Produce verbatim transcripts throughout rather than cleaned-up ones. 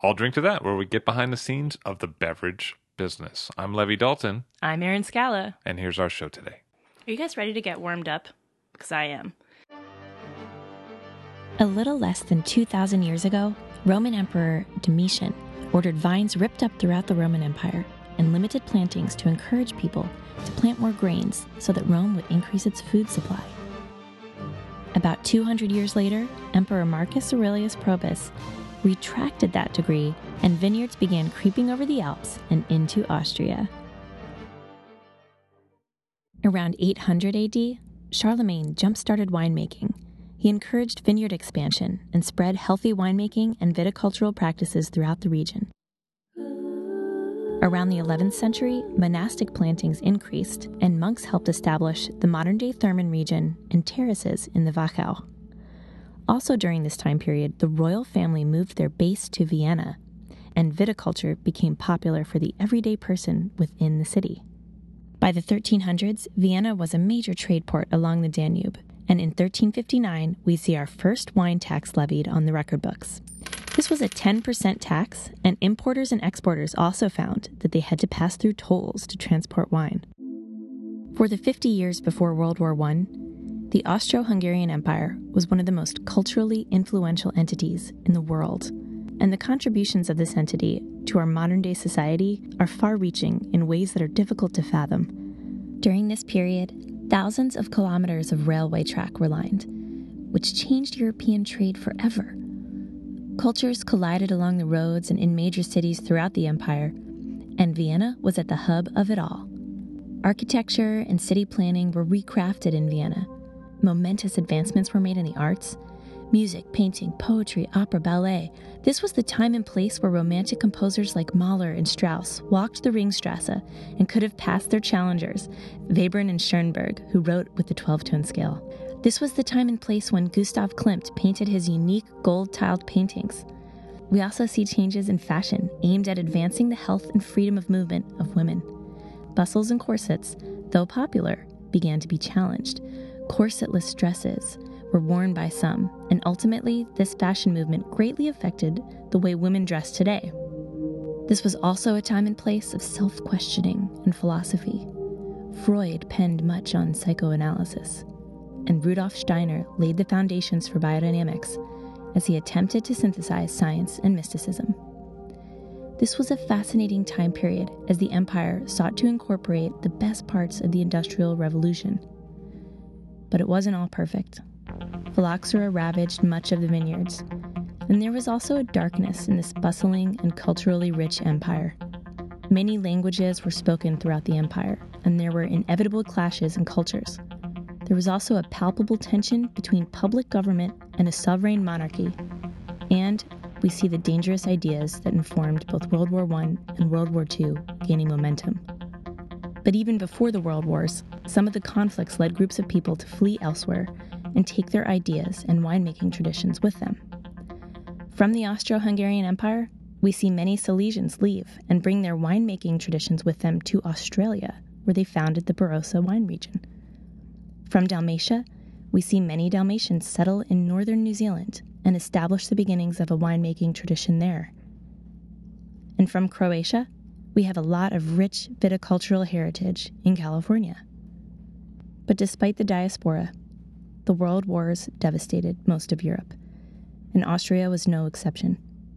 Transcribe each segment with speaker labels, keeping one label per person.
Speaker 1: I'll Drink to That, where we get behind the scenes of the beverage business. I'm Levi Dalton.
Speaker 2: I'm Erin Scala.
Speaker 1: And here's our show today.
Speaker 2: Are you guys ready to get warmed up? Because I am.
Speaker 3: A little less than two thousand years ago, Roman Emperor Domitian ordered vines ripped up throughout the Roman Empire and limited plantings to encourage people to plant more grains so that Rome would increase its food supply. About two hundred years later, Emperor Marcus Aurelius Probus retracted that decree, and vineyards began creeping over the Alps and into Austria. Around eight hundred A D, Charlemagne jump-started winemaking. He encouraged vineyard expansion and spread healthy winemaking and viticultural practices throughout the region. Around the eleventh century, monastic plantings increased, and monks helped establish the modern-day Thurman region and terraces in the Wachau. Also during this time period, the royal family moved their base to Vienna, and viticulture became popular for the everyday person within the city. By the thirteen hundreds, Vienna was a major trade port along the Danube, and in thirteen fifty-nine, we see our first wine tax levied on the record books. This was a ten percent tax, and importers and exporters also found that they had to pass through tolls to transport wine. For the fifty years before World War One, the Austro-Hungarian Empire was one of the most culturally influential entities in the world, and the contributions of this entity to our modern-day society are far-reaching in ways that are difficult to fathom. During this period, thousands of kilometers of railway track were lined, which changed European trade forever. Cultures collided along the roads and in major cities throughout the empire, and Vienna was at the hub of it all. Architecture and city planning were recrafted in Vienna. Momentous advancements were made in the arts. Music, painting, poetry, opera, ballet. This was the time and place where romantic composers like Mahler and Strauss walked the Ringstrasse and could have passed their challengers, Webern and Schoenberg, who wrote with the twelve-tone scale. This was the time and place when Gustav Klimt painted his unique gold-tiled paintings. We also see changes in fashion aimed at advancing the health and freedom of movement of women. Bustles and corsets, though popular, began to be challenged. Corsetless dresses were worn by some, and ultimately, this fashion movement greatly affected the way women dress today. This was also a time and place of self-questioning and philosophy. Freud penned much on psychoanalysis, and Rudolf Steiner laid the foundations for biodynamics as he attempted to synthesize science and mysticism. This was a fascinating time period as the empire sought to incorporate the best parts of the Industrial Revolution. But it wasn't all perfect. Phylloxera ravaged much of the vineyards, and there was also a darkness in this bustling and culturally rich empire. Many languages were spoken throughout the empire, and there were inevitable clashes in cultures. There was also a palpable tension between public government and a sovereign monarchy, and we see the dangerous ideas that informed both World War One and World War Two gaining momentum. But even before the World Wars, some of the conflicts led groups of people to flee elsewhere and take their ideas and winemaking traditions with them. From the Austro-Hungarian Empire, we see many Silesians leave and bring their winemaking traditions with them to Australia, where they founded the Barossa wine region. From Dalmatia, we see many Dalmatians settle in northern New Zealand and establish the beginnings of a winemaking tradition there. And from Croatia, we have a lot of rich viticultural heritage in California. But despite the diaspora, the world wars devastated most of Europe, and Austria was no exception.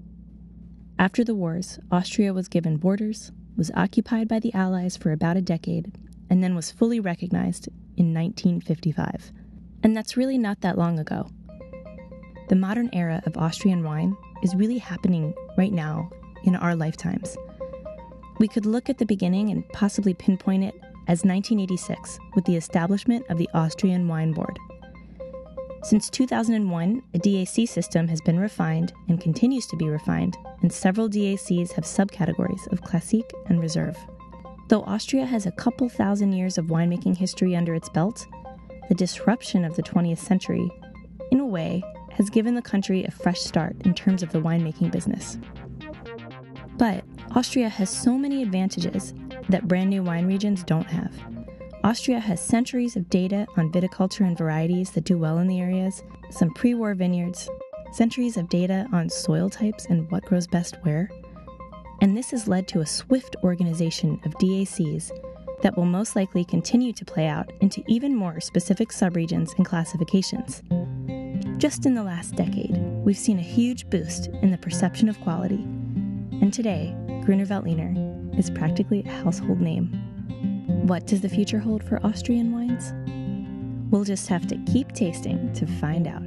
Speaker 3: After the wars, Austria was given borders, was occupied by the Allies for about a decade, and then was fully recognized in nineteen fifty-five. And that's really not that long ago. The modern era of Austrian wine is really happening right now in our lifetimes. We could look at the beginning and possibly pinpoint it as nineteen eighty-six with the establishment of the Austrian Wine Board. Since two thousand one, a D A C system has been refined and continues to be refined, and several D A Cs have subcategories of Classique and Reserve. Though Austria has a couple thousand years of winemaking history under its belt, the disruption of the twentieth century, in a way, has given the country a fresh start in terms of the winemaking business. But Austria has so many advantages that brand new wine regions don't have. Austria has centuries of data on viticulture and varieties that do well in the areas, some pre-war vineyards, centuries of data on soil types and what grows best where. And this has led to a swift organization of D A Cs that will most likely continue to play out into even more specific subregions and classifications. Just in the last decade, we've seen a huge boost in the perception of quality, and today, Grüner Veltliner is practically a household name. What does the future hold for Austrian wines? We'll just have to keep tasting to find out.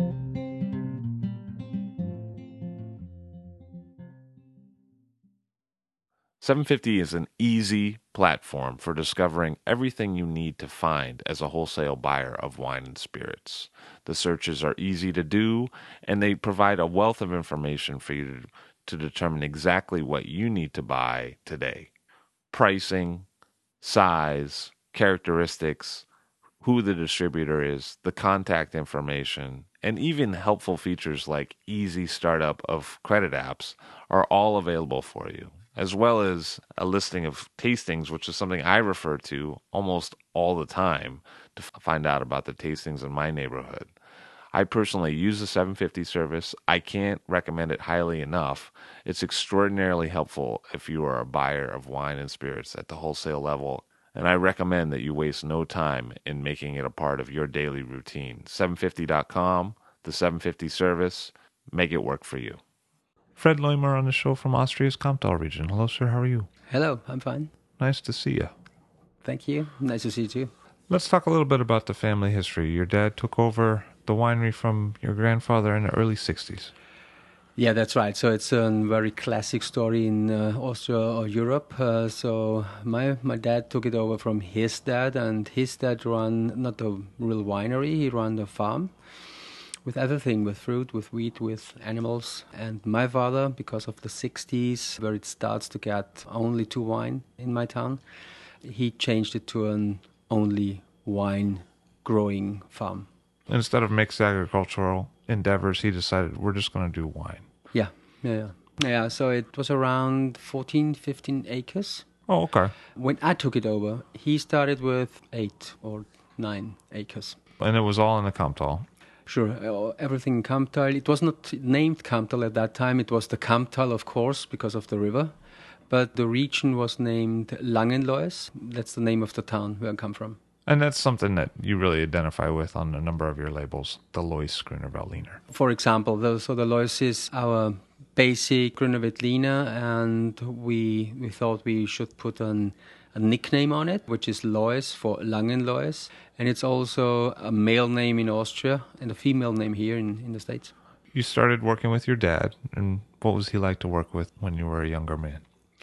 Speaker 1: seven fifty is an easy platform for discovering everything you need to find as a wholesale buyer of wine and spirits. The searches are easy to do, and they provide a wealth of information for you to, to determine exactly what you need to buy today. Pricing, size, characteristics, who the distributor is, the contact information, and even helpful features like easy startup of credit apps are all available for you, as well as a listing of tastings, which is something I refer to almost all the time to find out about the tastings in my neighborhood. I personally use the seven fifty service. I can't recommend it highly enough. It's extraordinarily helpful if you are a buyer of wine and spirits at the wholesale level, and I recommend that you waste no time in making it a part of your daily routine. seven fifty dot com, the seven fifty service, make it work for you. Fred Leumer on the show from Austria's Kamptal region. Hello, sir. How are you?
Speaker 4: Hello, I'm fine.
Speaker 1: Nice to see you.
Speaker 4: Thank you. Nice to see you too.
Speaker 1: Let's talk a little bit about the family history. Your dad took over the winery from your grandfather in the early sixties.
Speaker 4: Yeah, that's right. So it's a very classic story in uh, Austria or Europe. Uh, so my my dad took it over from his dad, and his dad ran not a real winery, he ran a farm with everything, with fruit, with wheat, with animals. And my father, because of the sixties, where it starts to get only to wine in my town, he changed it to an only wine growing farm.
Speaker 1: Instead of mixed agricultural endeavors, he decided we're just going to do wine.
Speaker 4: Yeah, yeah, yeah. Yeah, so it was around fourteen, fifteen acres.
Speaker 1: Oh, okay.
Speaker 4: When I took it over, he started with eight or nine acres.
Speaker 1: And it was all in the Kamptal.
Speaker 4: Sure, uh, everything in Kamptal. It was not named Kamptal at that time. It was the Kamptal, of course, because of the river. But the region was named Langenlois. That's the name of the town where I come from.
Speaker 1: And that's something that you really identify with on a number of your labels, the Lois Grüner Veltliner.
Speaker 4: For example, the, so the Lois is our basic Grüner Veltliner, and we we thought we should put an, a nickname on it, which is Lois for Langenlois. And it's also a male name in Austria and a female name here in, in the States.
Speaker 1: You started working with your dad, and what was he like to work with when you were a younger man?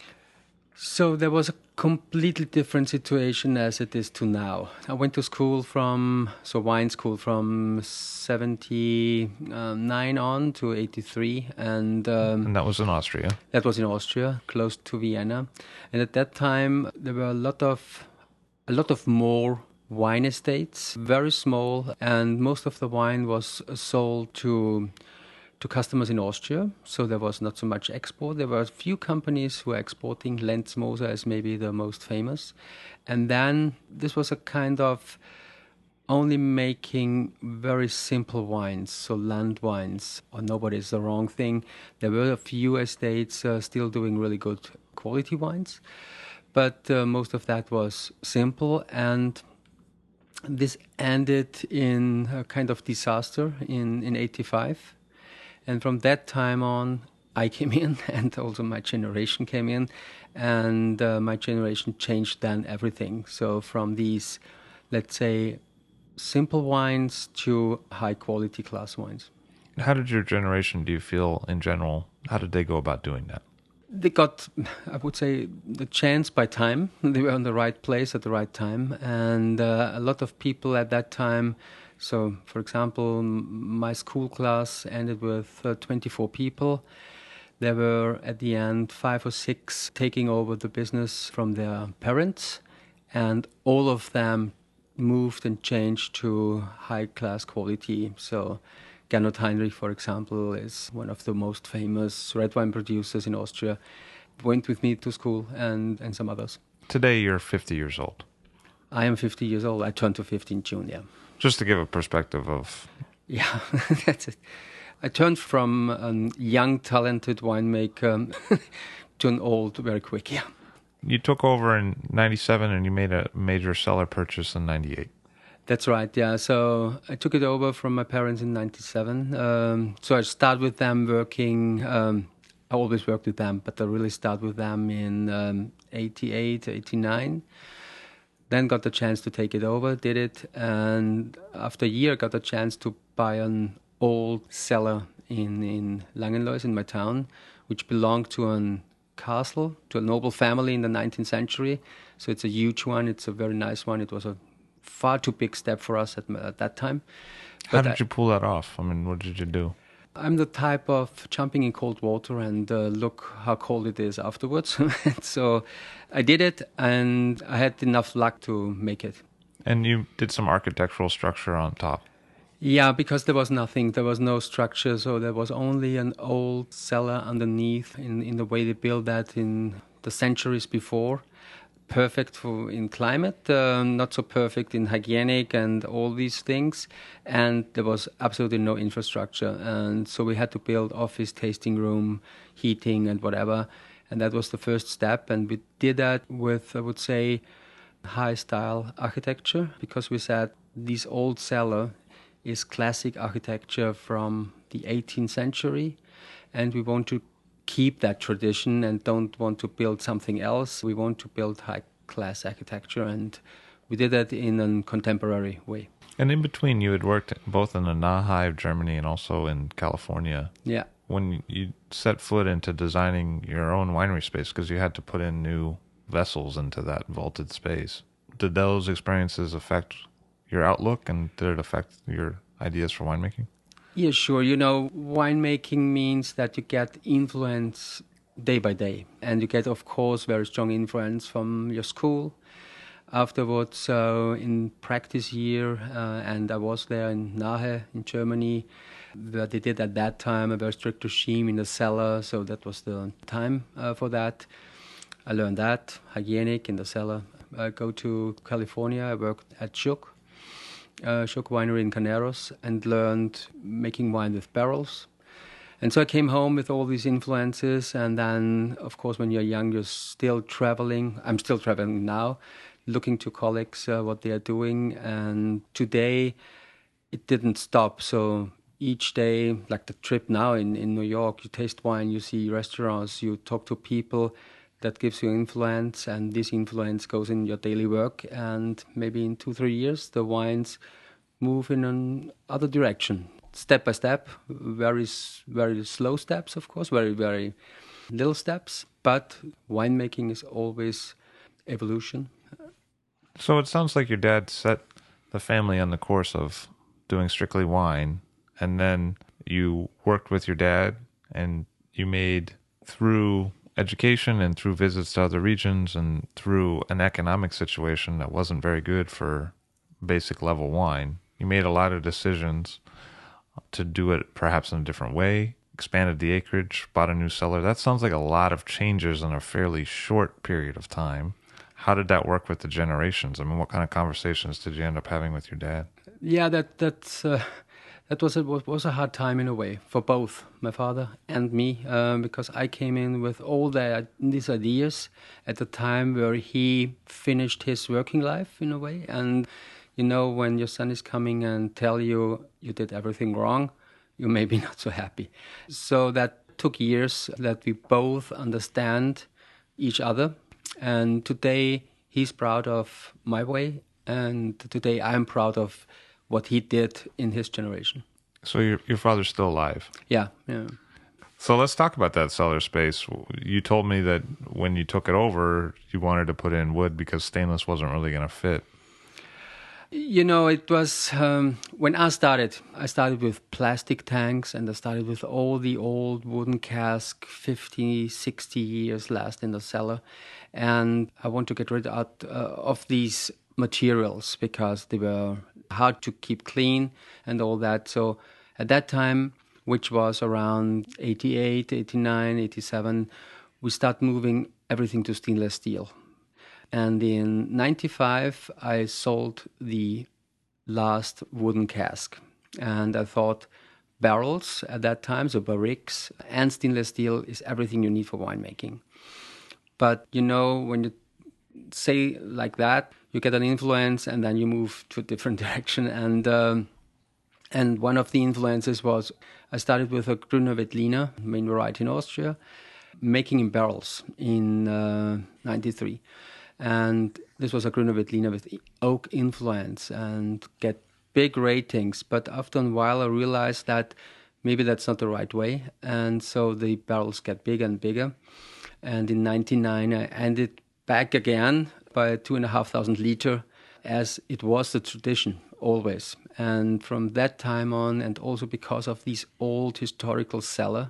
Speaker 4: So there was a completely different situation as it is to now. I went to school from, so wine school from seventy-nine on to eighty-three. And, um,
Speaker 1: and that was in Austria?
Speaker 4: That was in Austria, close to Vienna. And at that time, there were a lot of, a lot of more wine estates, very small. And most of the wine was sold to to customers in Austria, so there was not so much export. There were a few companies who were exporting. Lenzmoser is maybe the most famous. And then this was a kind of only making very simple wines, so land wines, or nobody is the wrong thing. There were a few estates uh, still doing really good quality wines, but uh, most of that was simple, and this ended in a kind of disaster in, in eighty-five. And from that time on, I came in, and also my generation came in, and uh, my generation changed then everything. So from these, let's say, simple wines to high-quality class wines.
Speaker 1: How did your generation, do you feel, in general, how did they go about doing that?
Speaker 4: They got, I would say, the chance by time. They were in the right place at the right time. And uh, a lot of people at that time. So, for example, my school class ended with uh, twenty-four people. There were, at the end, five or six taking over the business from their parents, and all of them moved and changed to high-class quality. So, Gernot Heinrich, for example, is one of the most famous red wine producers in Austria. Went with me to school, and, and some others.
Speaker 1: Today, you're fifty years old.
Speaker 4: I am fifty years old. I turned to fifty in June, yeah.
Speaker 1: Just to give a perspective of...
Speaker 4: Yeah, that's it. I turned from a young, talented winemaker to an old very quick, yeah.
Speaker 1: You took over in ninety-seven and you made a major cellar purchase in ninety-eight.
Speaker 4: That's right, yeah. So I took it over from my parents in ninety-seven. Um, so I started with them working, um, I always worked with them, but I really started with them in um, eighty-eight, eighty-nine. Then got the chance to take it over, did it, and after a year got the chance to buy an old cellar in, in Langenlois, in my town, which belonged to an castle, to a noble family in the nineteenth century. So it's a huge one. It's a very nice one. It was a far too big step for us at, at that time.
Speaker 1: How
Speaker 4: But
Speaker 1: did
Speaker 4: I,
Speaker 1: you pull that off? I mean, what did you do?
Speaker 4: I'm the type of jumping in cold water and uh, look how cold it is afterwards. So I did it, and I had enough luck to make it.
Speaker 1: And you did some architectural structure on top.
Speaker 4: Yeah, because there was nothing. There was no structure, so there was only an old cellar underneath in, in the way they built that in the centuries before. Perfect for in climate, uh, not so perfect in hygienic and all these things. And there was absolutely no infrastructure. And so we had to build office, tasting room, heating and whatever. And that was the first step. And we did that with, I would say, high style architecture, because we said this old cellar is classic architecture from the eighteenth century, and we want to keep that tradition and don't want to build something else. We want to build high-class architecture, and we did that in a contemporary way.
Speaker 1: And in between, you had worked both in the Nahe of Germany and also in California.
Speaker 4: Yeah.
Speaker 1: When you set foot into designing your own winery space, because you had to put in new vessels into that vaulted space, did those experiences affect your outlook, and did it affect your ideas for winemaking?
Speaker 4: Yeah, sure. You know, winemaking means that you get influence day by day. And you get, of course, very strong influence from your school. Afterwards, so in practice year, uh, and I was there in Nahe in Germany, where they did at that time a very strict regime in the cellar. So that was the time uh, for that. I learned that, hygienic in the cellar. I go to California. I worked at Schuck. Uh, Schuck Winery in Caneros, and learned making wine with barrels. And so I came home with all these influences, and then, of course, when you're young, you're still traveling. I'm still traveling now, looking to colleagues, uh, what they are doing. And today, it didn't stop. So each day, like the trip now in, in New York, you taste wine, you see restaurants, you talk to people. That gives you influence, and this influence goes in your daily work. And maybe in two, three years, the wines move in another direction, step by step, very, very slow steps, of course, very, very little steps. But winemaking is always evolution.
Speaker 1: So it sounds like your dad set the family on the course of doing strictly wine, and then you worked with your dad, and you made through education and through visits to other regions and through an economic situation that wasn't very good for basic level wine, you made a lot of decisions to do it perhaps in a different way, expanded the acreage, bought a new cellar. That sounds like a lot of changes in a fairly short period of time. How did that work with the generations? I mean, what kind of conversations did you end up having with your dad?
Speaker 4: Yeah, that that's uh, that was a was a hard time in a way for both my father and me, um, because I came in with all the, these ideas at the time where he finished his working life in a way. And you know, when your son is coming and tell you you did everything wrong, you may be not so happy. So that took years that we both understand each other. And today he's proud of my way, and today I'm proud of what he did in his generation.
Speaker 1: So your your father's still alive?
Speaker 4: Yeah, yeah.
Speaker 1: So let's talk about that cellar space. You told me that when you took it over, you wanted to put in wood because stainless wasn't really going to fit.
Speaker 4: You know, it was, um, when I started, I started with plastic tanks, and I started with all the old wooden cask, fifty, sixty years last in the cellar. And I want to get rid of, uh, of these materials because they were hard to keep clean and all that. So at that time, which was around eighty-eight, eighty-nine, eighty-seven, we start moving everything to stainless steel. And in ninety-five, I sold the last wooden cask. And I thought, barrels at that time, so barriques, and stainless steel is everything you need for winemaking. But, you know, when you say like that, you get an influence and then you move to a different direction. And um, and one of the influences was I started with a Grüner Veltliner, main variety in Austria, making in barrels in uh, ninety-three. And this was a Grüner Veltliner with oak influence and get big ratings. But after a while, I realized that maybe that's not the right way. And so the barrels get bigger and bigger. And in ninety-nine, I ended back again by two and a half thousand liter, as it was the tradition always. And from that time on, and also because of these old historical cellar,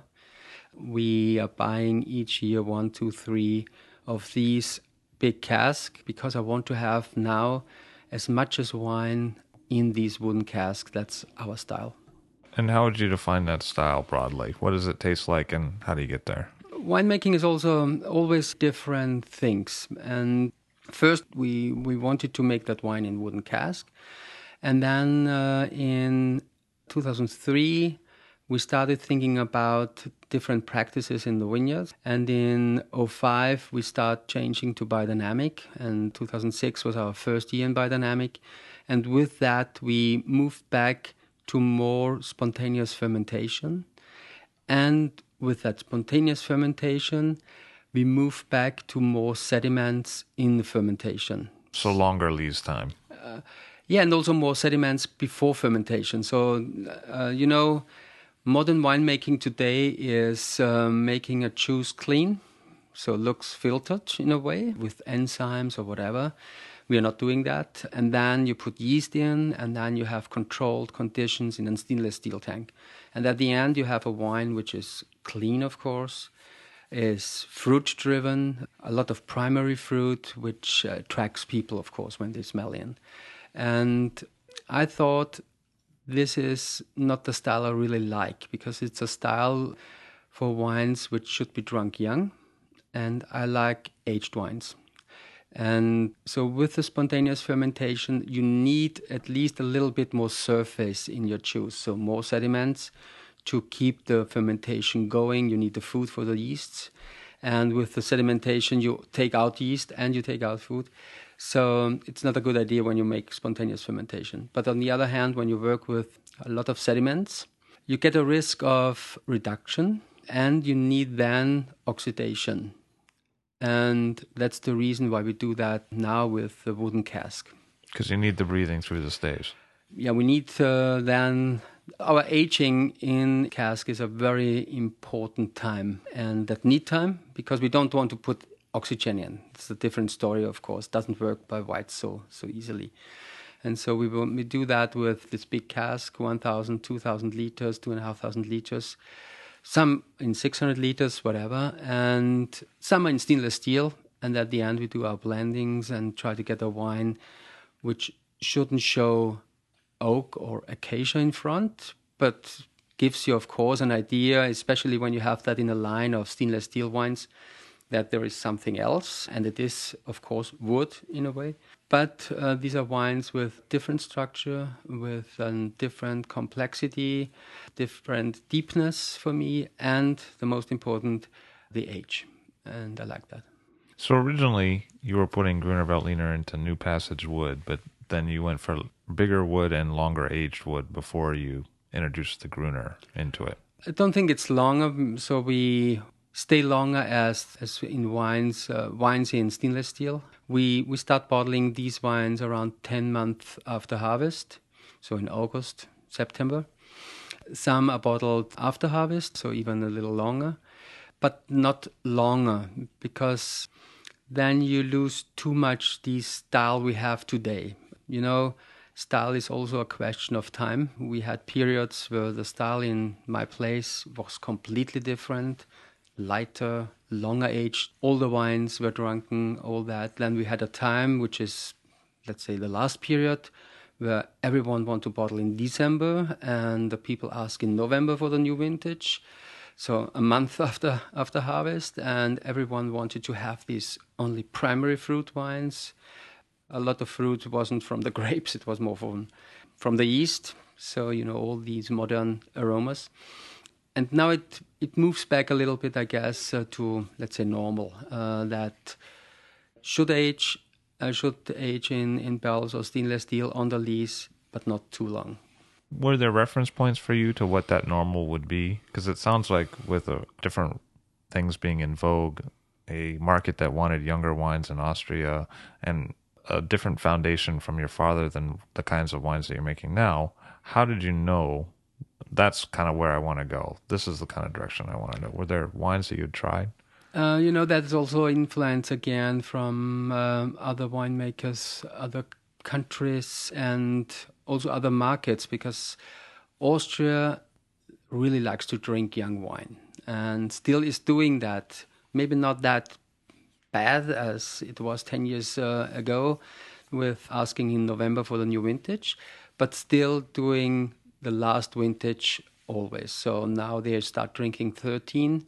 Speaker 4: we are buying each year one, two, three of these big casks, because I want to have now as much as wine in these wooden casks. That's our style.
Speaker 1: And how would you define that style broadly? What does it taste like and how do you get there?
Speaker 4: Winemaking is also always different things. And first, we, we wanted to make that wine in wooden cask. And then uh, in two thousand three, we started thinking about different practices in the vineyards. And in oh five, we started changing to biodynamic. And two thousand six was our first year in biodynamic. And with that, we moved back to more spontaneous fermentation. And with that spontaneous fermentation, we moved back to more sediments in the fermentation.
Speaker 1: So longer lees time.
Speaker 4: Uh, yeah, and also more sediments before fermentation. So, uh, you know, modern winemaking today is uh, making a juice clean, so it looks filtered in a way with enzymes or whatever. We are not doing that. And then you put yeast in, and then you have controlled conditions in a stainless steel tank. And at the end, you have a wine which is clean, of course, is fruit-driven, a lot of primary fruit, which uh, attracts people, of course, when they smell in. And I thought this is not the style I really like, because it's a style for wines which should be drunk young, and I like aged wines. And so with the spontaneous fermentation, you need at least a little bit more surface in your juice, so more sediments to keep the fermentation going. You need the food for the yeasts. And with the sedimentation, you take out yeast and you take out food. So it's not a good idea when you make spontaneous fermentation. But on the other hand, when you work with a lot of sediments, you get a risk of reduction, and you need then oxidation. And that's the reason why we do that now with the wooden cask.
Speaker 1: Because you need the breathing through the staves.
Speaker 4: Yeah, we need uh, then... Our aging in cask is a very important time, and that need time, because we don't want to put oxygen in. It's a different story, of course. It doesn't work by whites so so easily. And so we will, we do that with this big cask, one thousand, two thousand liters, two thousand five hundred liters. Some in six hundred liters, whatever, and some are in stainless steel. And at the end, we do our blendings and try to get a wine which shouldn't show oak or acacia in front, but gives you, of course, an idea, especially when you have that in a line of stainless steel wines, that there is something else. And it is, of course, wood in a way. But uh, these are wines with different structure, with a um, different complexity, different deepness for me, and the most important, the age. And I like that.
Speaker 1: So originally you were putting Grüner Veltliner into New Passage wood, but then you went for bigger wood and longer aged wood before you introduced the Grüner into it.
Speaker 4: I don't think it's longer, so we stay longer as as in wines, uh, wines in stainless steel. We we start bottling these wines around ten months after harvest, so in August, September. Some are bottled after harvest, so even a little longer, but not longer, because then you lose too much the style we have today. You know, style is also a question of time. We had periods where the style in my place was completely different, lighter, longer aged. All the wines were drunken, all that. Then we had a time, which is, let's say, the last period, where everyone wanted to bottle in December, and the people ask in November for the new vintage. So a month after after harvest, and everyone wanted to have these only primary fruit wines. A lot of fruit wasn't from the grapes, it was more from, from the yeast. So, you know, all these modern aromas. And now it, it moves back a little bit, I guess, uh, to, let's say, normal. Uh, that should age, uh, should age in, in barrels or stainless steel on the lees, but not too long.
Speaker 1: Were there reference points for you to what that normal would be? Because it sounds like with uh, different things being in vogue, a market that wanted younger wines in Austria and a different foundation from your father than the kinds of wines that you're making now, how did you know that's kind of where I want to go? This is the kind of direction I want to go. Were there wines that you'd tried?
Speaker 4: Uh, you know, that's also influence again from um, other winemakers, other countries, and also other markets, because Austria really likes to drink young wine and still is doing that. Maybe not that bad as it was ten years uh, ago with asking in November for the new vintage, but still doing the last vintage always. So now they start drinking thirteen,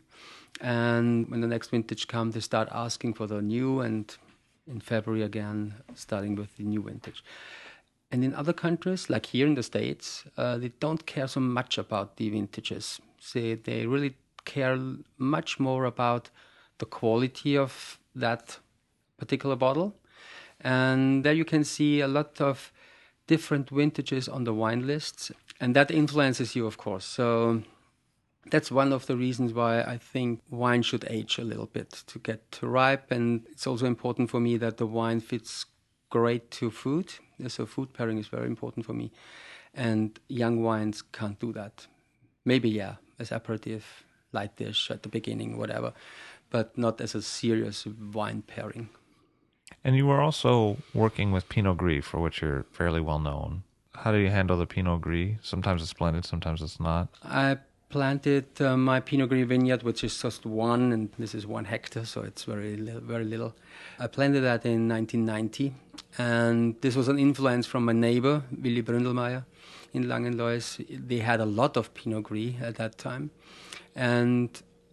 Speaker 4: and when the next vintage comes, they start asking for the new, and in February again, starting with the new vintage. And in other countries, like here in the States, uh, they don't care so much about the vintages. So they really care much more about the quality of that particular bottle. And there you can see a lot of different vintages on the wine lists, and that influences you, of course. So that's one of the reasons why I think wine should age a little bit to get ripe. And it's also important for me that the wine fits great to food. So food pairing is very important for me. And young wines can't do that. Maybe, yeah, as aperitif, light dish at the beginning, whatever, but not as a serious wine pairing.
Speaker 1: And you were also working with Pinot Gris, for which you're fairly well known. How do you handle the Pinot Gris? Sometimes it's blended, sometimes it's not.
Speaker 4: I planted uh, my Pinot Gris vineyard, which is just one, and this is one hectare, so it's very little, very little. I planted that in nineteen ninety, and this was an influence from my neighbor, Willy Bründelmeier, in Langenlois. They had a lot of Pinot Gris at that time, and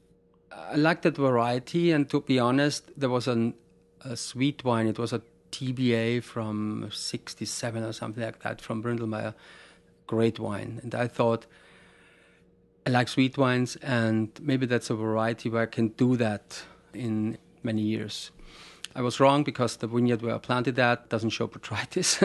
Speaker 4: I liked that variety. And to be honest, there was an, a sweet wine. It was a T B A from sixty-seven or something like that from Bründelmeier. Great wine. And I thought, I like sweet wines, and maybe that's a variety where I can do that in many years. I was wrong, because the vineyard where I planted that doesn't show botrytis.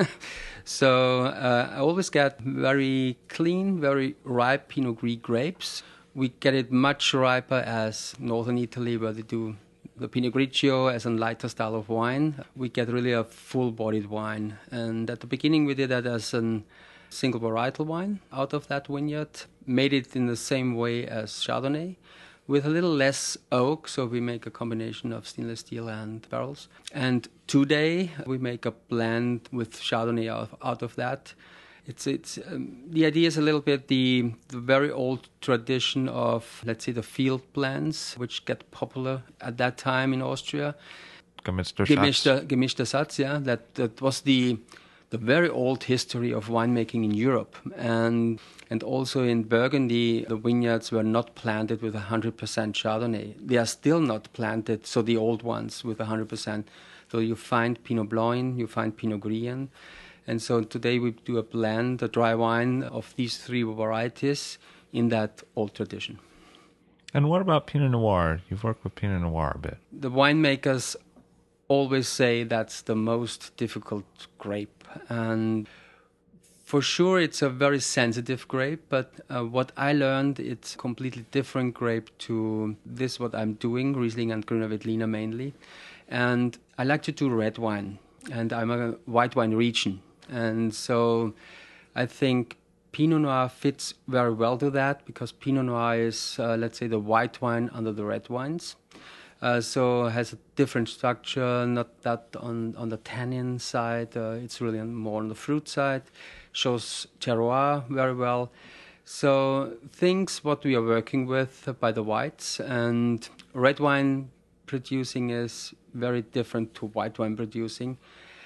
Speaker 4: So uh, I always get very clean, very ripe Pinot Gris grapes. We get it much riper as northern Italy, where they do the Pinot Grigio as a lighter style of wine. We get really a full-bodied wine. And at the beginning, we did that as a single varietal wine out of that vineyard. Made it in the same way as Chardonnay, with a little less oak, so we make a combination of stainless steel and barrels. And today we make a blend with Chardonnay out, out of that. It's it's um, the idea is a little bit the, the very old tradition of, let's say, the field blends, which get popular at that time in Austria.
Speaker 1: Gemischter Schatz.
Speaker 4: Gemischter, gemischter Satz, yeah. That that was the the very old history of winemaking in Europe. And and also in Burgundy, the vineyards were not planted with one hundred percent Chardonnay. They are still not planted, so the old ones, with one hundred percent. So you find Pinot Blanc, you find Pinot Gris. And so today we do a blend, a dry wine of these three varieties in that old tradition.
Speaker 1: And what about Pinot Noir? You've worked with Pinot Noir a bit.
Speaker 4: The winemakers always say that's the most difficult grape. And for sure, it's a very sensitive grape, but uh, what I learned, it's a completely different grape to this, what I'm doing, Riesling and Grüner Veltliner mainly. And I like to do red wine, and I'm a white wine region. And so I think Pinot Noir fits very well to that, because Pinot Noir is, uh, let's say, the white wine under the red wines. Uh, so it has a different structure, not that on, on the tannin side. Uh, it's really more on the fruit side. Shows terroir very well. So things what we are working with by the whites, and red wine producing is very different to white wine producing.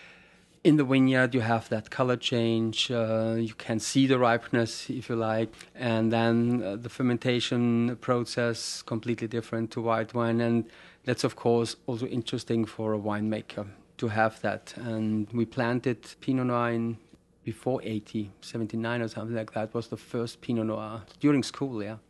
Speaker 4: In the vineyard, you have that color change. Uh, you can see the ripeness, if you like. And then uh, the fermentation process, completely different to white wine. And that's, of course, also interesting for a winemaker to have that. And we planted Pinot Noir in before eighty, seventy-nine or something like that, was the first Pinot Noir during school, yeah.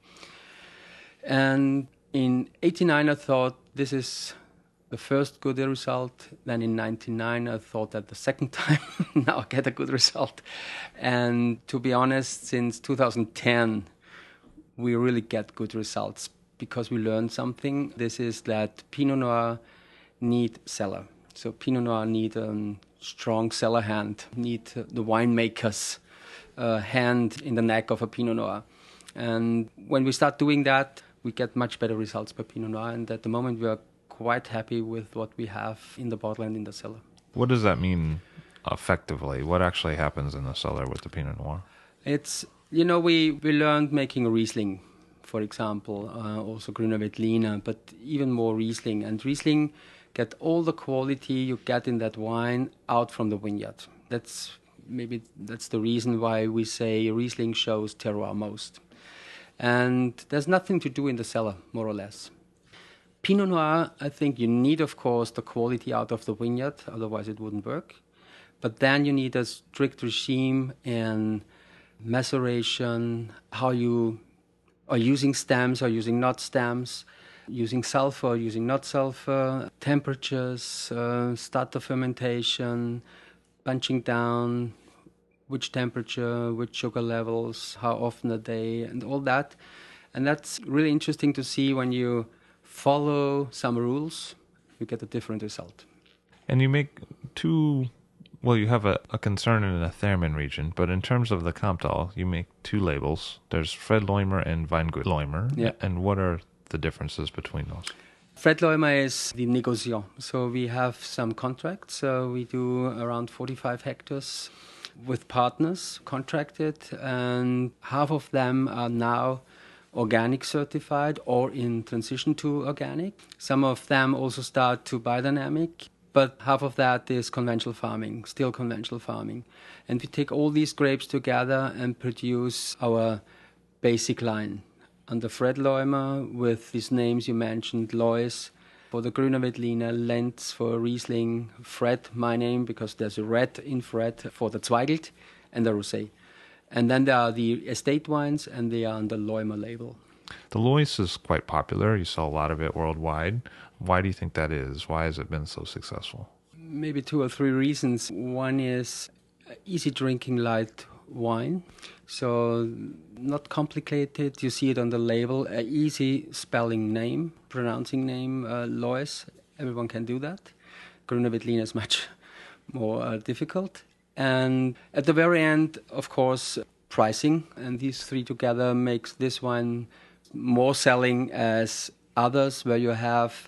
Speaker 4: And in eighty-nine, I thought this is the first good result. Then in ninety-nine, I thought that the second time, now I get a good result. And to be honest, since two thousand ten, we really get good results because we learned something. This is that Pinot Noir need cellar. So Pinot Noir need a strong cellar hand, need the winemaker's uh, hand in the neck of a Pinot Noir. And when we start doing that, we get much better results per Pinot Noir. And at the moment, we are quite happy with what we have in the bottle and in the cellar.
Speaker 1: What does that mean effectively? What actually happens in the cellar with the Pinot Noir?
Speaker 4: It's, you know, we, we learned making Riesling, for example, uh, also Grüner Veltliner, but even more Riesling. And Riesling get all the quality you get in that wine out from the vineyard. That's maybe that's the reason why we say Riesling shows terroir most. And there's nothing to do in the cellar, more or less. Pinot Noir, I think you need, of course, the quality out of the vineyard, otherwise it wouldn't work. But then you need a strict regime in maceration, how you are using stems or using not stems, using sulfur, using not sulfur, temperatures, uh, start the fermentation, bunching down, which temperature, which sugar levels, how often a day, and all that. And that's really interesting to see when you follow some rules, you get a different result.
Speaker 1: And you make two, well, you have a, a concern in the Thermen region, but in terms of the Kamptal, you make two labels. There's Fred-Leumer and Weingut Leumer.
Speaker 4: Yeah.
Speaker 1: And what are the differences between those?
Speaker 4: Fred-Leumer is the negociant. So we have some contracts. So we do around forty-five hectares with partners contracted, and half of them are now organic certified or in transition to organic. Some of them also start to biodynamic, but half of that is conventional farming, still conventional farming. And we take all these grapes together and produce our basic line. Under Fred-Leumer, with these names you mentioned, Lois, for the Grüner Veltliner, Lenz for Riesling, Fred, my name, because there's a red in Fred, for the Zweigelt, and the Rosé. And then there are the estate wines, and they are on the Leumer label.
Speaker 1: The Lois is quite popular. You sell a lot of it worldwide. Why do you think that is? Why has it been so successful?
Speaker 4: Maybe two or three reasons. One is easy drinking light wine. So not complicated. You see it on the label. A easy spelling name, pronouncing name, uh, Lois. Everyone can do that. Grüner Veltliner is much more uh, difficult. And at the very end, of course, pricing. And these three together makes this wine more selling as others, where you have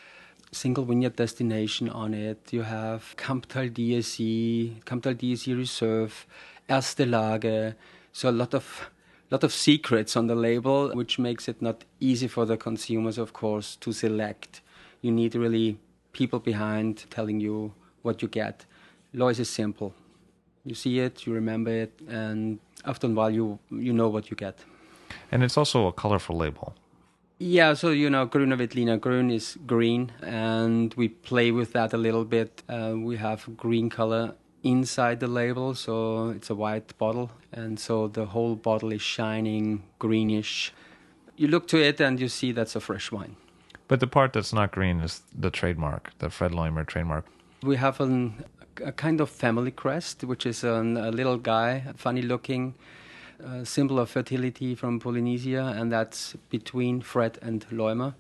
Speaker 4: single vineyard destination on it. You have Kamptal D S C, Kamptal D S C Reserve, Erste Lage. So a lot of lot of secrets on the label, which makes it not easy for the consumers, of course, to select. You need really people behind telling you what you get. Lois is simple. You see it, you remember it, and after a while you you know what you get.
Speaker 1: And it's also a colorful label.
Speaker 4: Yeah, so, you know, Grüner Veltliner, grün is green, and we play with that a little bit. Uh, we have green color inside the label, so it's a white bottle, and so the whole bottle is shining greenish. You look to it and you see that's a fresh wine.
Speaker 1: But the part that's not green is the trademark, the Fred-Leumer trademark.
Speaker 4: We have an, a kind of family crest, which is an, a little guy, funny looking, uh, symbol of fertility from Polynesia, and that's between Fred and Leumer.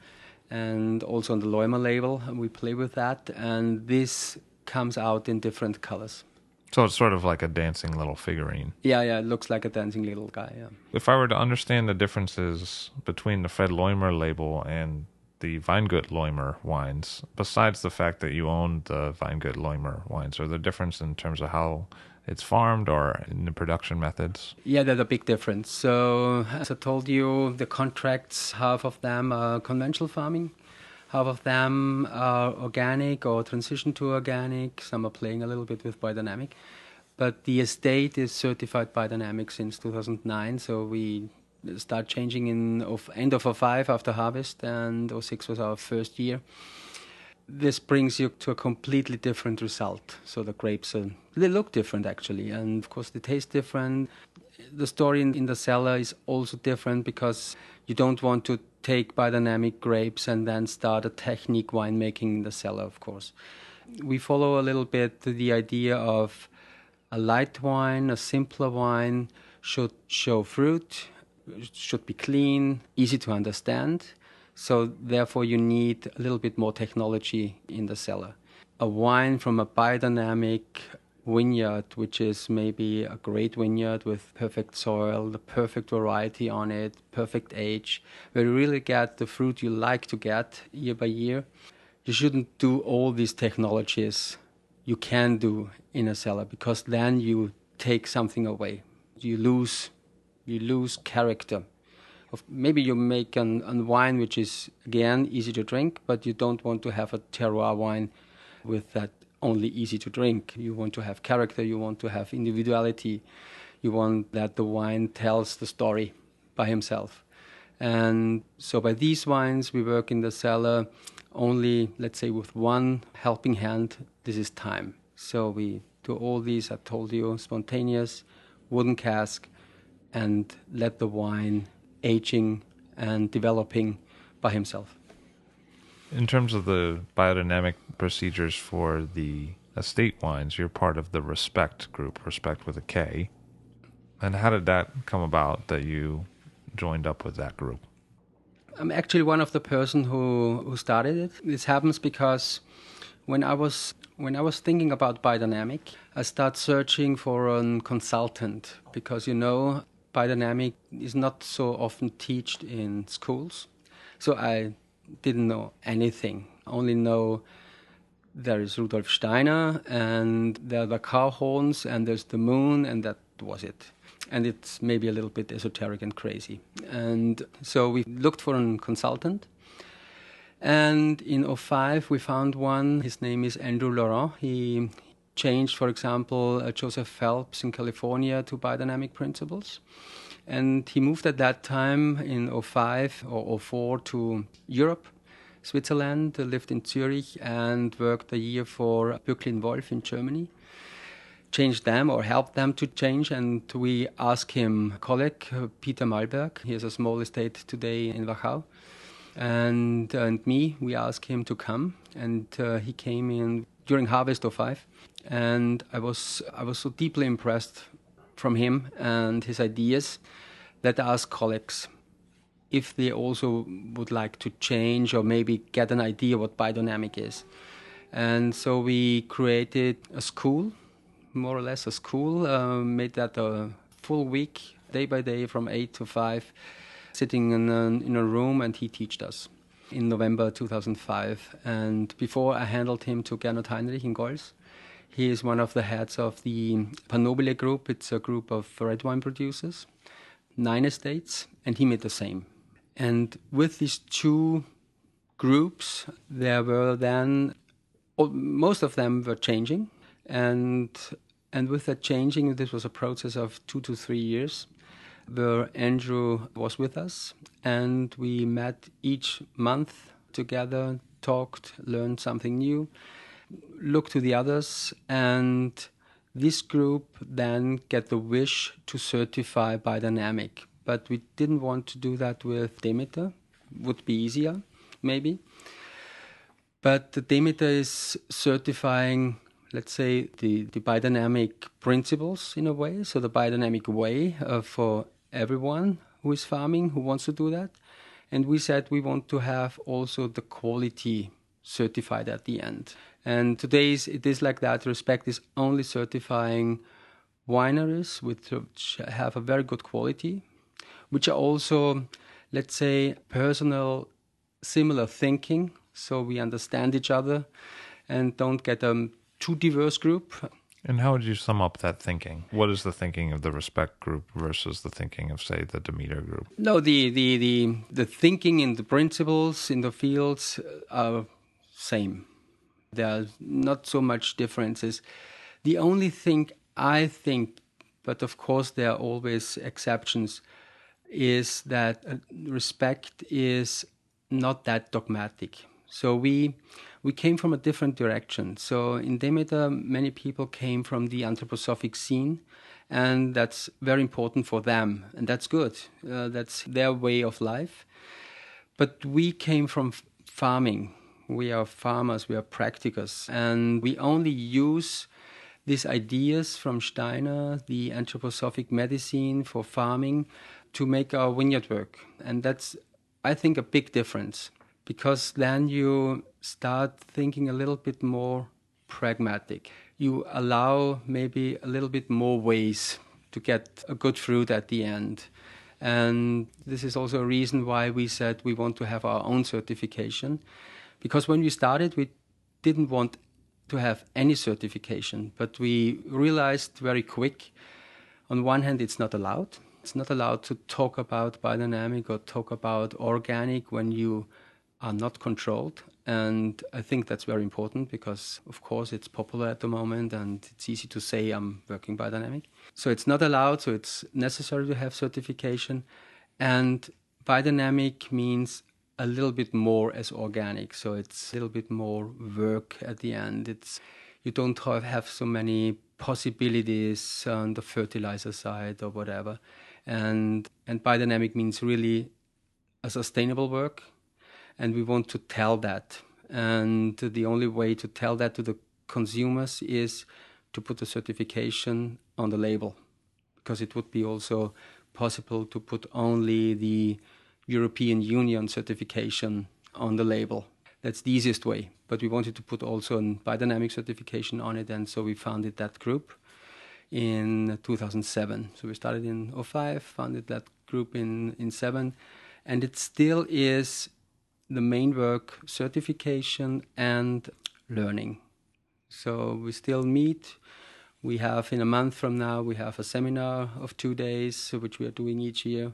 Speaker 4: And also on the Leumer label, we play with that, and this comes out in different colors.
Speaker 1: So it's sort of like a dancing little figurine.
Speaker 4: Yeah, yeah, it looks like a dancing little guy, yeah.
Speaker 1: If I were to understand the differences between the Fred-Leumer label and the Weingut Leumer wines, besides the fact that you own the Weingut Leumer wines, are there difference in terms of how it's farmed or in the production methods?
Speaker 4: Yeah, there's a big difference. So, as I told you, the contracts, half of them are conventional farming, half of them are organic or transition to organic. Some are playing a little bit with biodynamic. But the estate is certified biodynamic since two thousand nine, so we start changing in of end of oh five after harvest, and oh six was our first year. this brings you to a completely different result. So the grapes, uh, they look different actually, and of course they taste different. The story in, in the cellar is also different because you don't want to take biodynamic grapes and then start a technique winemaking in the cellar, of course. We follow a little bit the idea of a light wine, a simpler wine should show fruit, should be clean, easy to understand. So therefore you need a little bit more technology in the cellar. A wine from a biodynamic vineyard, which is maybe a great vineyard with perfect soil, the perfect variety on it, perfect age, where you really get the fruit you like to get year by year. You shouldn't do all these technologies you can do in a cellar, because then you take something away. You lose, you lose character. Maybe you make an, an wine which is, again, easy to drink, but you don't want to have a terroir wine with that only easy to drink. You want to have character, you want to have individuality, you want that the wine tells the story by himself. And so by these wines, we work in the cellar only, let's say, with one helping hand. This is time. So we do all these, I told you, spontaneous, wooden cask, and let the wine aging and developing by himself.
Speaker 1: In terms of the biodynamic procedures for the estate wines, you're part of the Respect group, Respect with a K. And how did that come about that you joined up with that group?
Speaker 4: I'm actually one of the person who, who started it. This happens because when I was when I was thinking about biodynamic, I started searching for a consultant because, you know, biodynamic is not so often taught in schools. So I didn't know anything. I only know there is Rudolf Steiner and there are the cow horns and there's the moon, and that was it. And it's maybe a little bit esoteric and crazy. And so we looked for a consultant. And in oh five we found one. His name is Andrew Laurent. He changed, for example, uh, Joseph Phelps in California to biodynamic principles. And he moved at that time in oh five or oh four to Europe, Switzerland, uh, lived in Zurich and worked a year for Böcklin Wolf in Germany. Changed them or helped them to change, and we asked him, colleague uh, Peter Malberg, he has a small estate today in Wachau, and, and me, we asked him to come, and uh, he came in during Harvest oh five, and I was I was so deeply impressed from him and his ideas that I asked colleagues if they also would like to change or maybe get an idea what biodynamic is. And so we created a school, more or less a school, uh, made that a full week, day by day from eight to five, sitting in a, in a room, and he taught us in November two thousand five. And before I handled him to Gernot Heinrich in Gols. He is one of the heads of the Panobile group. It's a group of red wine producers, nine estates, and he made the same. And with these two groups, there were then, most of them were changing. And, and with that changing, this was a process of two to three years, where Andrew was with us. And we met each month together, talked, learned something new, look to the others, and this group then get the wish to certify biodynamic. But we didn't want to do that with Demeter. Would be easier, maybe. But the Demeter is certifying, let's say, the, the biodynamic principles in a way, so the biodynamic way uh, for everyone who is farming, who wants to do that. And we said we want to have also the quality certified at the end. And today it is like that. Respect is only certifying wineries which have a very good quality, which are also, let's say, personal, similar thinking, so we understand each other and don't get a too diverse group.
Speaker 1: And how would you sum up that thinking? What is the thinking of the Respect group versus the thinking of, say, the Demeter group?
Speaker 4: No, the, the, the, the thinking in the principles in the fields are same. There are not so much differences. The only thing I think, but of course there are always exceptions, is that Respect is not that dogmatic. So we we came from a different direction. So in Demeter, many people came from the anthroposophic scene, and that's very important for them, and that's good. Uh, that's their way of life. But we came from f- farming. We are farmers, we are practicers, and we only use these ideas from Steiner, the anthroposophic medicine for farming, to make our vineyard work. And that's, I think, a big difference, because then you start thinking a little bit more pragmatic. You allow maybe a little bit more ways to get a good fruit at the end. And this is also a reason why we said we want to have our own certification. Because when we started, we didn't want to have any certification, but we realized very quick, on one hand, it's not allowed. It's not allowed to talk about biodynamic or talk about organic when you are not controlled. And I think that's very important because, of course, it's popular at the moment and it's easy to say I'm working biodynamic. So it's not allowed, so it's necessary to have certification. And biodynamic means a little bit more as organic. So it's a little bit more work at the end. It's you don't have so many possibilities on the fertilizer side or whatever. And, and biodynamic means really a sustainable work. And we want to tell that. And the only way to tell that to the consumers is to put the certification on the label, because it would be also possible to put only the European Union certification on the label. That's the easiest way. But we wanted to put also a biodynamic certification on it, and so we founded that group in two thousand seven. So we started in oh five, founded that group in, in seven, and it still is the main work, certification and learning. So we still meet. We have, in a month from now, we have a seminar of two days, which we are doing each year.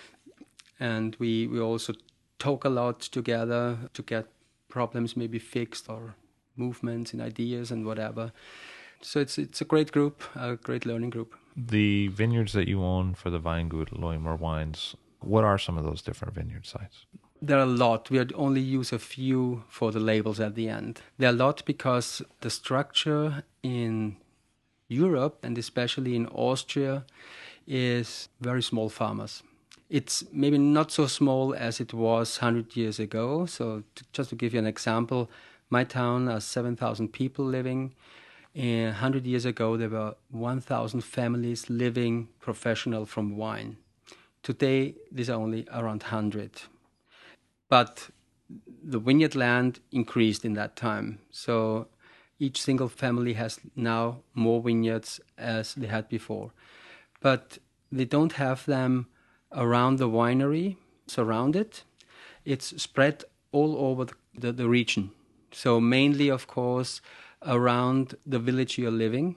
Speaker 4: And we, we also talk a lot together to get problems maybe fixed or movements and ideas and whatever. So it's it's a great group, a great learning group.
Speaker 1: The vineyards that you own for the Weingut Leumur wines, what are some of those different vineyard sites?
Speaker 4: There are a lot. We only use a few for the labels at the end. There are a lot because the structure in Europe, and especially in Austria, is very small farmers. It's maybe not so small as it was one hundred years ago. So to, just to give you an example, my town has seven thousand people living. And one hundred years ago, there were one thousand families living professional from wine. Today, these are only around one hundred. But the vineyard land increased in that time. So each single family has now more vineyards as they had before. But they don't have them around the winery, surrounded. It's spread all over the, the, the region. So mainly, of course, around the village you're living.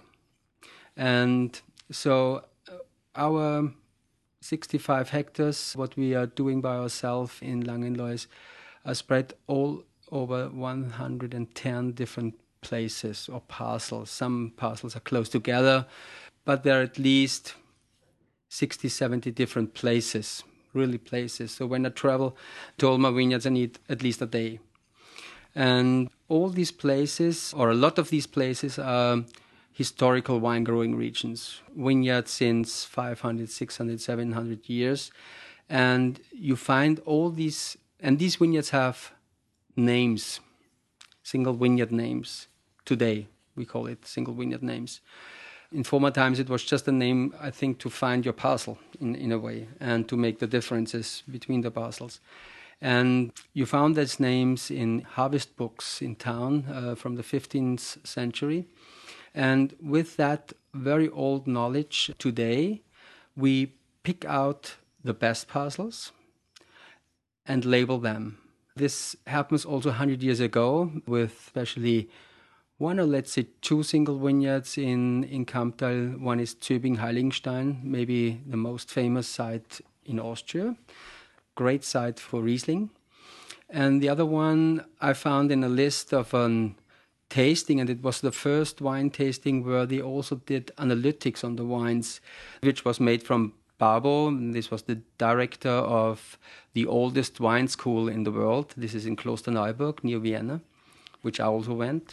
Speaker 4: And so our sixty-five hectares, what we are doing by ourselves in Langenlois, are spread all over one hundred ten different places or parcels. Some parcels are close together, but there are at least sixty, seventy different places, really places. So when I travel to all my vineyards, I need at least a day. And all these places, or a lot of these places, are historical wine growing regions, vineyards since five hundred, six hundred, seven hundred years. And you find all these, and these vineyards have names, single vineyard names. Today, we call it single vineyard names. In former times, it was just a name, I think, to find your parcel in, in a way and to make the differences between the parcels. And you found these names in harvest books in town uh, from the fifteenth century. And with that very old knowledge today, we pick out the best parcels and label them. This happens also one hundred years ago with especially one or let's say two single vineyards in, in Kamptal. One is Zöbing-Heiligenstein, maybe the most famous site in Austria. Great site for Riesling. And the other one I found in a list of an tasting, and it was the first wine tasting where they also did analytics on the wines, which was made from Babo. This was the director of the oldest wine school in the world. This is in Klosterneuburg, near Vienna. which I also went.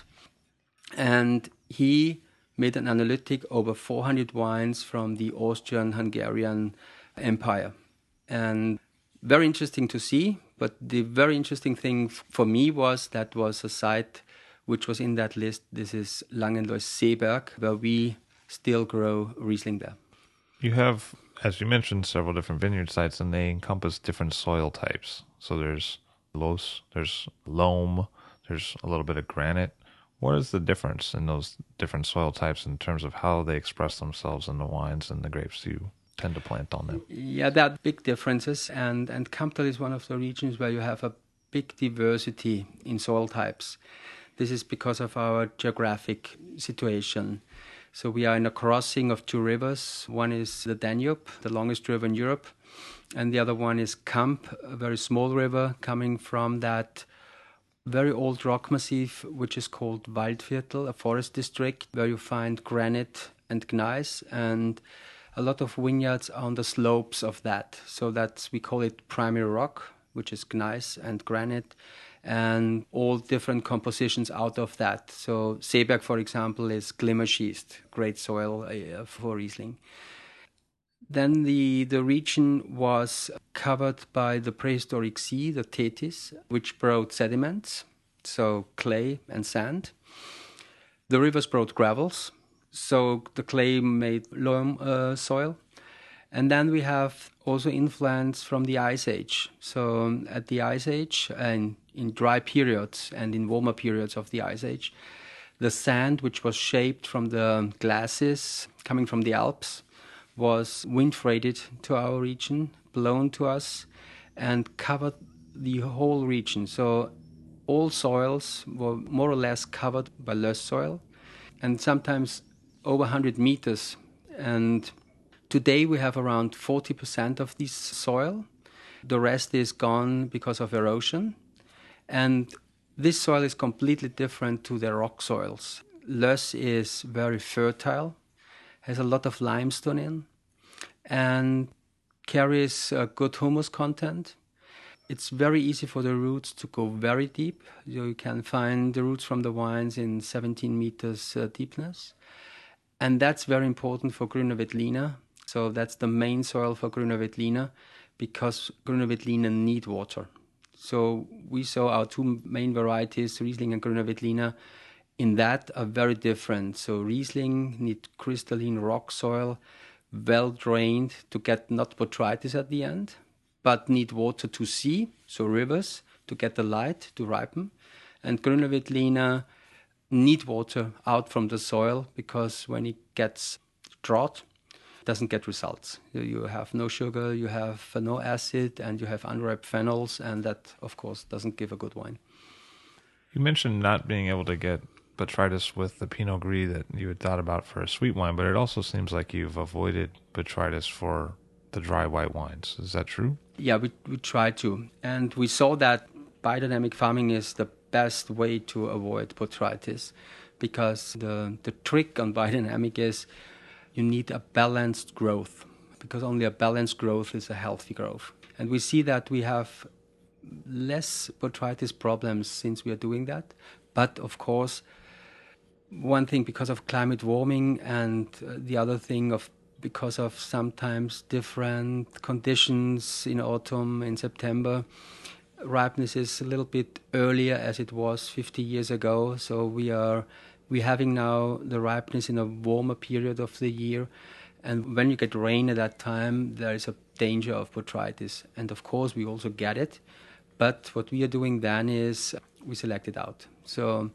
Speaker 4: And he made an analytic over four hundred wines from the Austrian-Hungarian Empire. And very interesting to see, but the very interesting thing for me was that was a site which was in that list. This is Langenlois-Seeberg, where we still grow Riesling there.
Speaker 1: You have, as you mentioned, several different vineyard sites, and they encompass different soil types. So there's loess, there's loam, there's a little bit of granite. What is the difference in those different soil types in terms of how they express themselves in the wines and the grapes you tend to plant on them?
Speaker 4: Yeah, there are big differences, and, and Kamptal is one of the regions where you have a big diversity in soil types. This is because of our geographic situation. So we are in a crossing of two rivers. One is the Danube, the longest river in Europe, and the other one is Kamp, a very small river coming from that very old rock massif, which is called Waldviertel, a forest district, where you find granite and gneiss, and a lot of vineyards are on the slopes of that. So that's, we call it primary rock, which is gneiss and granite, and all different compositions out of that. So Seeberg, for example, is glimmerschist, great soil uh, for Riesling. Then the, the region was covered by the prehistoric sea, the Tethys, which brought sediments, so clay and sand. The rivers brought gravels, so the clay made loam uh, soil. And then we have also influence from the Ice Age. So um, at the Ice Age, and in dry periods and in warmer periods of the Ice Age, the sand, which was shaped from the glaciers coming from the Alps, was wind freighted to our region, blown to us, and covered the whole region. So all soils were more or less covered by loess soil, and sometimes over one hundred meters. And today we have around forty percent of this soil. The rest is gone because of erosion. And this soil is completely different to the rock soils. Loess is very fertile, has a lot of limestone in, and carries a good humus content. It's very easy for the roots to go very deep. You can find the roots from the vines in seventeen meters uh, deepness. And that's very important for Grüner Veltliner. So that's the main soil for Grüner Veltliner, because Grüner Veltliner need water. So we saw our two main varieties, Riesling and Grüner Veltliner, in that are very different. So Riesling need crystalline rock soil, well drained to get not botrytis at the end, but need water to see, so rivers, to get the light to ripen. And Grüner Veltliner need water out from the soil, because when it gets drought, it doesn't get results. You have no sugar, you have no acid, and you have unripe phenols, and that, of course, doesn't give a good wine.
Speaker 1: You mentioned not being able to get botrytis with the Pinot Gris that you had thought about for a sweet wine, but it also seems like you've avoided botrytis for the dry white wines. Is that true?
Speaker 4: Yeah, we, we try to. And we saw that biodynamic farming is the best way to avoid botrytis, because the, the trick on biodynamic is you need a balanced growth, because only a balanced growth is a healthy growth. And we see that we have less botrytis problems since we are doing that. But of course, one thing because of climate warming, and the other thing of because of sometimes different conditions in autumn, in September, ripeness is a little bit earlier as it was fifty years ago. So we are we having now the ripeness in a warmer period of the year. And when you get rain at that time, there is a danger of botrytis. And of course, we also get it. But what we are doing then is we select it out. So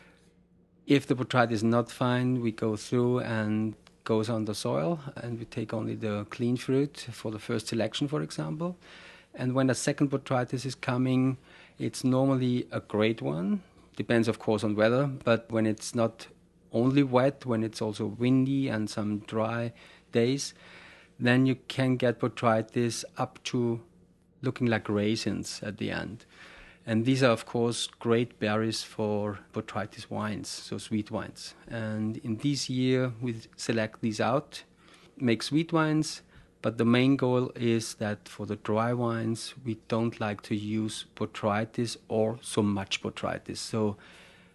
Speaker 4: if the botrytis is not fine, we go through and goes on the soil, and we take only the clean fruit for the first selection, for example. And when a second botrytis is coming, it's normally a great one. Depends, of course, on weather. But when it's not only wet, when it's also windy and some dry days, then you can get botrytis up to looking like raisins at the end. And these are, of course, great berries for botrytis wines, so sweet wines. And in this year, we select these out, make sweet wines, but the main goal is that for the dry wines, we don't like to use botrytis or so much botrytis. So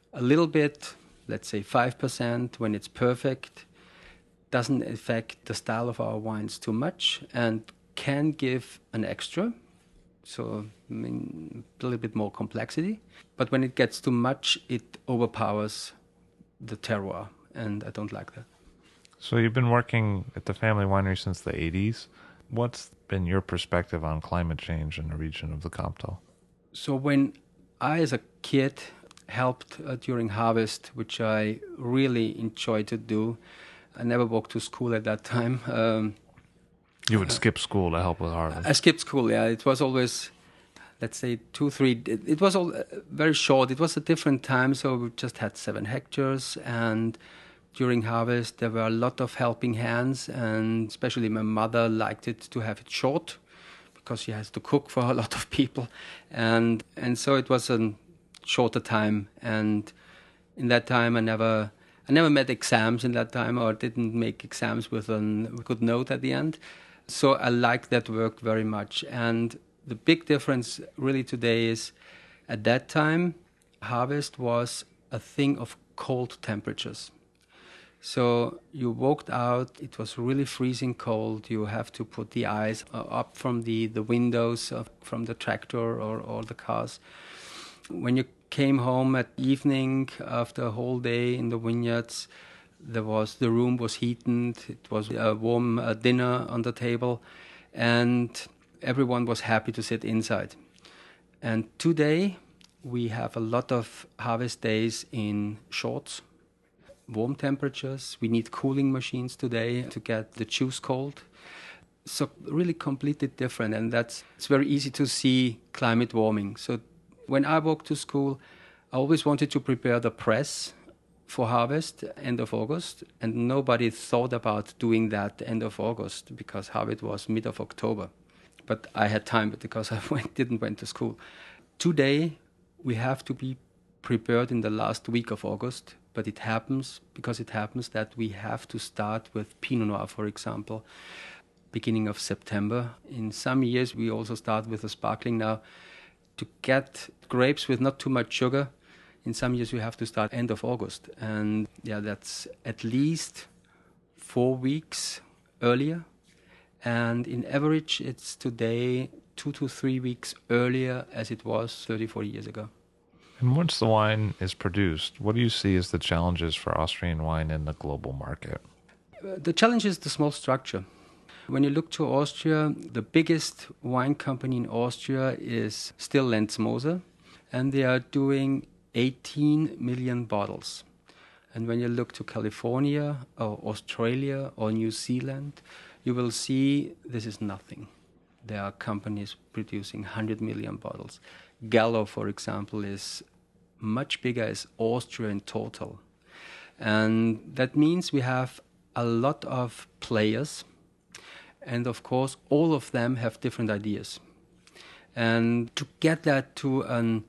Speaker 4: a little bit, let's say five percent when it's perfect, doesn't affect the style of our wines too much and can give an extra, so I mean, a little bit more complexity. But when it gets too much, it overpowers the terroir, and I don't like that.
Speaker 1: So you've been working at the family winery since the eighties. What's been your perspective on climate change in the region of the Comtal?
Speaker 4: So when I, as a kid, helped uh, during harvest, which I really enjoyed to do, I never walked to school at that time. Um,
Speaker 1: you would uh, skip school to help with harvest?
Speaker 4: I skipped school, yeah. It was always, let's say, two, three... It, it was all uh, very short. It was a different time, so we just had seven hectares, and during harvest there were a lot of helping hands, and especially my mother liked it to have it short because she has to cook for a lot of people. And, and so it was a shorter time, and in that time I never... I never met exams in that time, or didn't make exams with a good note at the end. So I like that work very much. And the big difference really today is, at that time, harvest was a thing of cold temperatures. So you walked out, it was really freezing cold. You have to put the eyes up from the, the windows of, from the tractor or, or the cars. When you came home at evening after a whole day in the vineyards, there was the room was heated, it was a warm uh, dinner on the table, and everyone was happy to sit inside. And today we have a lot of harvest days in shorts, warm temperatures. We need cooling machines today to get the juice cold. So really completely different, and that's it's very easy to see climate warming. So when I walked to school, I always wanted to prepare the press for harvest end of August, and nobody thought about doing that end of August because harvest was mid of October. But I had time because I went, didn't went to school. Today, we have to be prepared in the last week of August, but it happens because it happens that we have to start with Pinot Noir, for example, beginning of September. In some years, we also start with the sparkling now. To get grapes with not too much sugar, in some years you have to start end of August. And yeah, that's at least four weeks earlier. And in average, it's today two to three weeks earlier as it was thirty, forty years ago.
Speaker 1: And once the wine is produced, what do you see as the challenges for Austrian wine in the global market?
Speaker 4: Uh, the challenge is the small structure. When you look to Austria, the biggest wine company in Austria is still Lenzmoser, and they are doing eighteen million bottles. And when you look to California or Australia or New Zealand, you will see this is nothing. There are companies producing one hundred million bottles. Gallo, for example, is much bigger as Austria in total. And that means we have a lot of players. And of course, all of them have different ideas. And to get that to an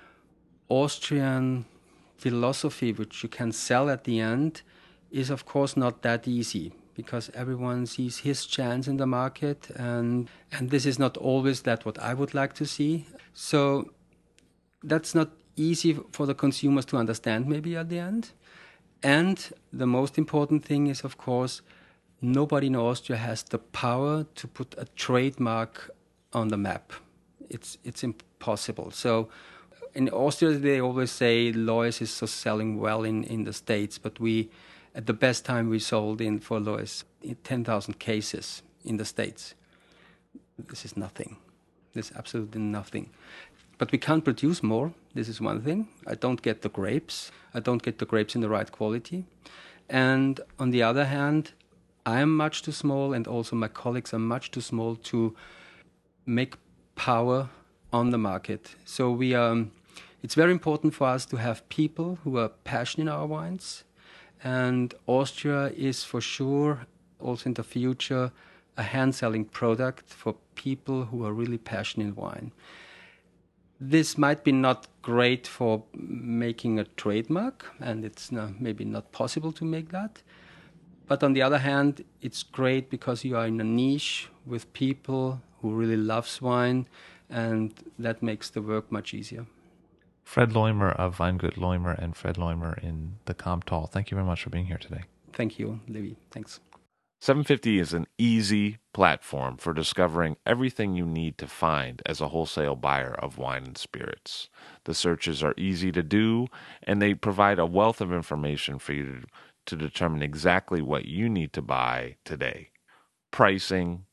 Speaker 4: Austrian philosophy, which you can sell at the end, is of course not that easy, because everyone sees his chance in the market. And, and this is not always that what I would like to see. So that's not easy for the consumers to understand maybe at the end. And the most important thing is, of course, nobody in Austria has the power to put a trademark on the map. It's it's impossible. So in Austria, they always say Lois is so selling well in, in the States, but we, at the best time, we sold in for Lois ten thousand cases in the States. This is nothing. This is absolutely nothing. But we can't produce more. This is one thing. I don't get the grapes. I don't get the grapes in the right quality. And on the other hand, I am much too small, and also my colleagues are much too small to make power on the market. So we are, it's very important for us to have people who are passionate in our wines. And Austria is for sure, also in the future, a hand-selling product for people who are really passionate in wine. This might be not great for making a trademark, and it's no, maybe not possible to make that. But on the other hand, it's great because you are in a niche with people who really loves wine, and that makes the work much easier.
Speaker 1: Fred Leumer of Weingut Leumer and Fred Leumer in the Comtal. Thank you very much for being here today.
Speaker 4: Thank you, Levi. Thanks.
Speaker 1: seven fifty is an easy platform for discovering everything you need to find as a wholesale buyer of wine and spirits. The searches are easy to do, and they provide a wealth of information for you to, to determine exactly what you need to buy today. Pricing,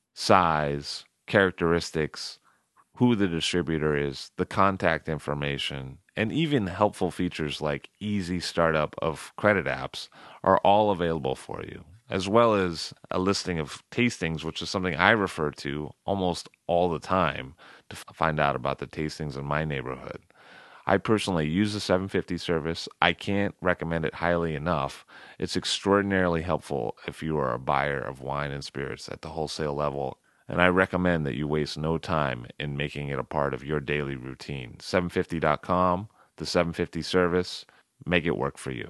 Speaker 1: size, characteristics, who the distributor is, the contact information, and even helpful features like easy startup of credit apps are all available for you, as well as a listing of tastings, which is something I refer to almost all the time to find out about the tastings in my neighborhood. I personally use the seven fifty service. I can't recommend it highly enough. It's extraordinarily helpful if you are a buyer of wine and spirits at the wholesale level, and I recommend that you waste no time in making it a part of your daily routine. seven fifty dot com, the seven fifty service, make it work for you.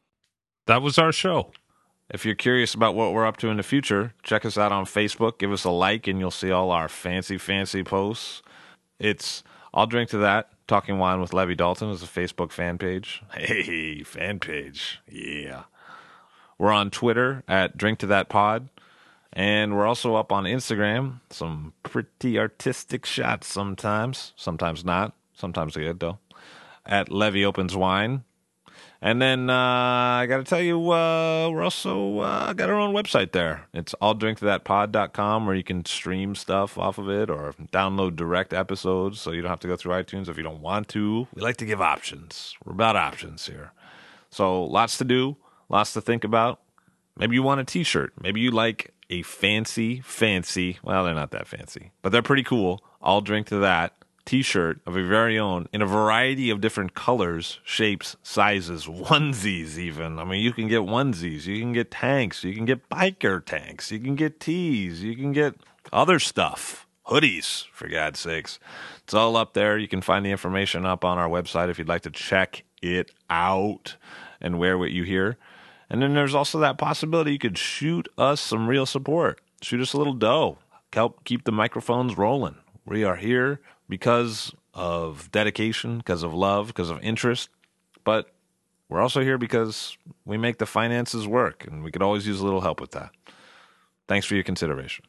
Speaker 1: That was our show. If you're curious about what we're up to in the future, check us out on Facebook. Give us a like, and you'll see all our fancy, fancy posts. It's I'll Drink to That, Talking Wine with Levi Dalton is a Facebook fan page. Hey, fan page. Yeah. We're on Twitter at Drink to That Pod. And we're also up on Instagram. Some pretty artistic shots sometimes. Sometimes not. Sometimes good, though. At Levi Opens Wine. And then uh, I got to tell you, uh, we're also uh, got our own website there. It's all drink to that pod dot com, where you can stream stuff off of it or download direct episodes so you don't have to go through iTunes if you don't want to. We like to give options. We're about options here. So lots to do, lots to think about. Maybe you want a T-shirt. Maybe you like a fancy, fancy, well, they're not that fancy, but they're pretty cool. I'll Drink to That T-shirt of your very own in a variety of different colors, shapes, sizes, onesies even. I mean, you can get onesies, you can get tanks, you can get biker tanks, you can get tees, you can get other stuff, hoodies, for God's sakes. It's all up there. You can find the information up on our website if you'd like to check it out and wear what you hear. And then there's also that possibility you could shoot us some real support. Shoot us a little dough. Help keep the microphones rolling. We are here because of dedication, because of love, because of interest. But we're also here because we make the finances work, and we could always use a little help with that. Thanks for your consideration.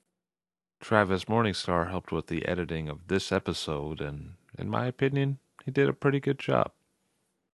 Speaker 1: Travis Morningstar helped with the editing of this episode, and in my opinion, he did a pretty good job.